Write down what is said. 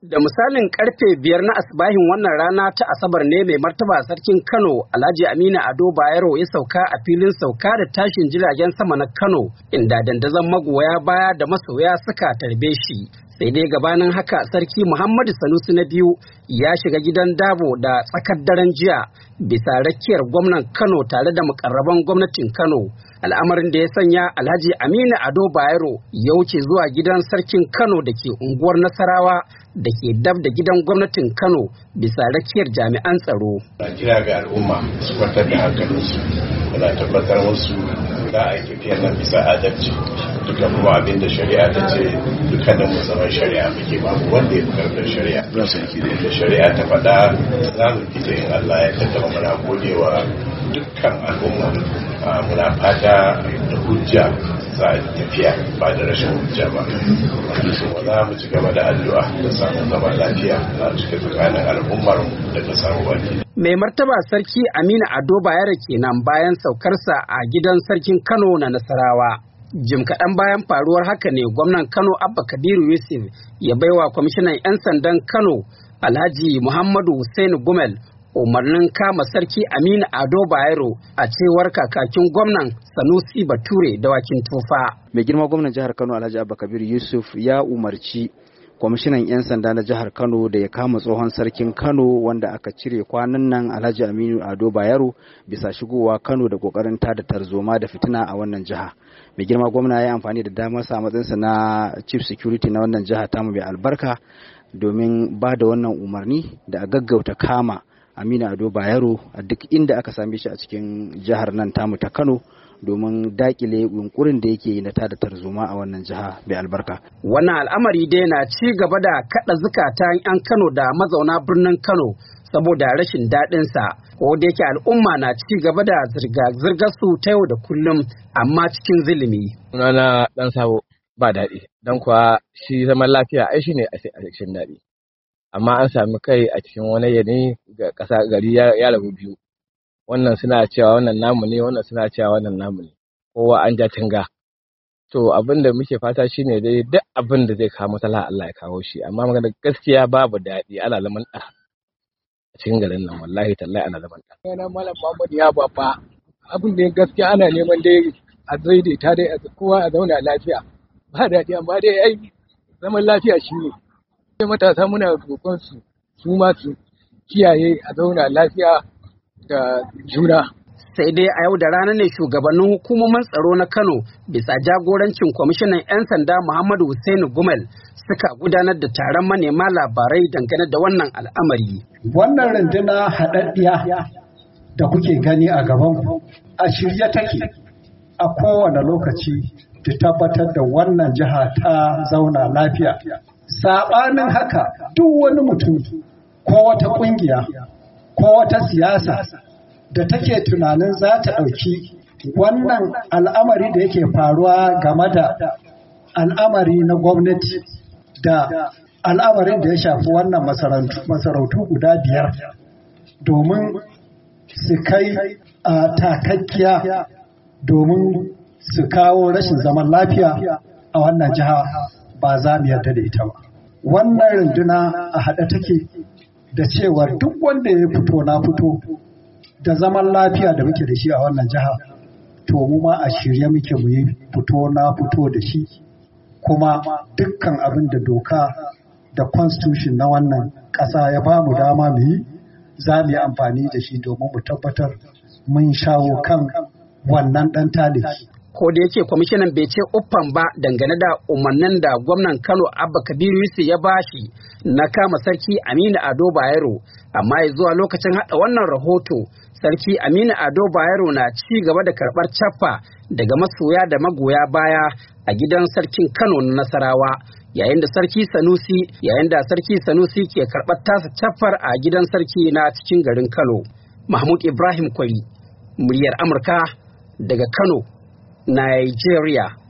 Da misalin karfe 5 na asibahin wannan rana ta Asabar ne mai martaba sarkin Kano Alhaji Aminu Ado Bayero ya sauka a filin sauka da tashin jiragen sama na Kano, inda dandazon magoya baya da masoya suka tarbe shi. Sai dai gabanin haka sarki Muhammadu Sanusi na biyu ya shiga gidan Dabo da tsakar daren jiya bisa rakiyar gwamnan Kano tare da mukarraban gwamnatin Kano. Al'amarin da ya sanya Alhaji Aminu Ado Bayero ya wuce zuwa gidan sarkin Kano da ke unguwar Nasarawa da ke dab da gidan gwamnatin Kano bisa rakiyar jami'an tsaro. Na kira ga al'umma su kwantar da hankalinsu, muna tabbatar musu za a yi tafiyar nan bisa adalci. Duka kuma abin da shari'a ta ce dukkanin musamman shari'a muke babu wanda ya fi karfin shari'a. Da shari'a ta faɗa za mu fita in Allah ya tattaba muna godewa dukkan al'umma. Muna fata da hujja za a tafiya ba da rashin hujja ba. Za mu ci gaba da addu'a da samun zaman lafiya a cikin tsakanin al'ummar da ta samu baki. Mai martaba sarki Aminu Ado Bayero kenan bayan saukarsa a gidan sarkin Kano na Nasarawa. Jim kaɗan bayan faruwar haka ne gwamnan Kano Abba Kabiru Yusuf ya baiwa kwamishinan 'yan sandan Kano Alhaji Muhammadu Hussein Gumel umarnin kama sarki Aminu Ado Bayero a cewar kakakin gwamnan Sanusi Bature Dawakin Tofa. Mai girma gwamnan jihar Kano Alhaji Abba Kabiru Yusuf ya umarci kwamishinan 'yan sanda na jihar Kano da ya kama tsohon sarkin Kano wanda aka cire kwanan nan Alhaji Aminu Ado Bayero bisa shigowa Kano da kokarin tada tarzoma da fitina a wannan jiha. Mai girma gwamna ya yi amfani da damar sa matsayinsa na chief security na wannan jiha tamu mai albarka domin ba da wannan umarni da a gaggauta kama Aminu Ado Bayero a duk inda aka same shi a cikin jihar nan tamu ta Kano domin dakile yunkurin da yake yi na tada tarzoma a wannan jiha mai albarka. Wannan al'amari dai na ci gaba da kada zukatan 'yan Kano da mazauna birnin Kano saboda rashin daɗin sa, ko da yake al'umma na ci gaba da zirga-zirgar su ta yau da kullum amma cikin zulumi. Sunana Dan Sabo ba daɗi, dan kuwa shi zaman lafiya ai shine a cikin daɗi. Amma an sami kai a cikin wani yanayi ga ƙasa gari ya rabu biyu. Wannan suna cewa wannan namu ne, wannan suna cewa wannan namu ne, kowa an ja tinga. To abin da muke fata shine dai duk abin da zai kawo matsala Allah ya kawo shi, amma magana gaskiya babu daɗi, ana zaman ɗa a cikin garin nan, wallahi tallahi ana zaman ɗa. Yana Malam Muhammad ya babba, abin da gaskiya ana neman dai a daidaita dai kowa a zauna lafiya, ba daɗi amma dai ai zaman lafiya shine. Sai matasa muna roƙon su ma su kiyaye a zauna lafiya da juna. Sai dai a yau da rana ne shugabannin hukumomin tsaro na Kano bisa jagorancin kwamishinan 'yan sanda Muhammadu Hussein Gumel suka gudanar da taron manema labarai dangane da wannan al'amari. Wannan runduna haɗaɗɗiya da kuke gani a gaban ku a shirye take a kowane lokaci ta tabbatar da wannan jiha ta zauna lafiya. Saɓanin haka duk wani mutum ko wata ƙungiya ko wata siyasa da take tunanin za ta ɗauki wannan al'amari da yake faruwa game da al'amari na gwamnati da al'amarin da ya shafi wannan masarautu guda 5 domin su kai a takakkiya domin su kawo rashin zaman lafiya a wannan jiha ba za mu yarda da ita ba. Wannan runduna a haɗe take da cewa duk wanda ya fito na fito da zaman lafiya da muke da shi a wannan jiha, to mu ma a shirye muke mu yi fito na fito da shi, kuma dukkan abin da doka da constitution na wannan ƙasa ya ba mu dama mu yi, za mu yi amfani da shi domin mu tabbatar mun shawo kan wannan ɗan taliki. Ko da yake kwamishinan bai ce uffan ba dangane da umarnin da gwamnan Kano Abba Kabiru Yusuf ya bashi na kama sarki Aminu Ado Bayero, amma ya zuwa lokacin haɗa wannan rahoto sarki Aminu Ado Bayero na ci gaba da karɓar caffa daga masoya da magoya baya a gidan sarkin Kano na Nasarawa, yayin da sarki Sanusi ke karɓar tasa caffar a gidan sarki na cikin garin Kano. Mahmud Ibrahim Kwari, muryar Amurka daga Kano, Nigeria.